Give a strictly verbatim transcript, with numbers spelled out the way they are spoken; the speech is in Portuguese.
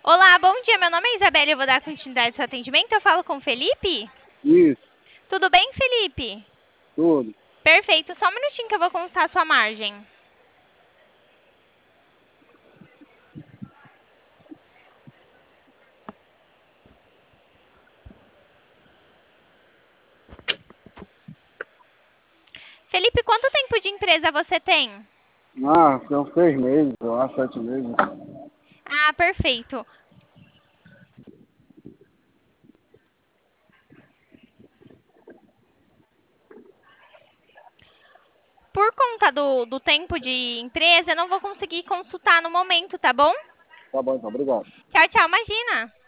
Olá, bom dia. Meu nome é Isabela e eu vou dar continuidade ao seu atendimento. Eu falo com o Felipe? Isso, Tudo bem, Felipe? tudo. Perfeito. Só um minutinho que eu vou consultar a sua margem. Felipe, quanto tempo de empresa você tem? Ah, tem uns seis meses, eu acho, sete meses. Ah, perfeito. Por conta do, do tempo de empresa, eu não vou conseguir consultar no momento, tá bom? Tá bom, então, obrigado. Tchau, tchau. Imagina.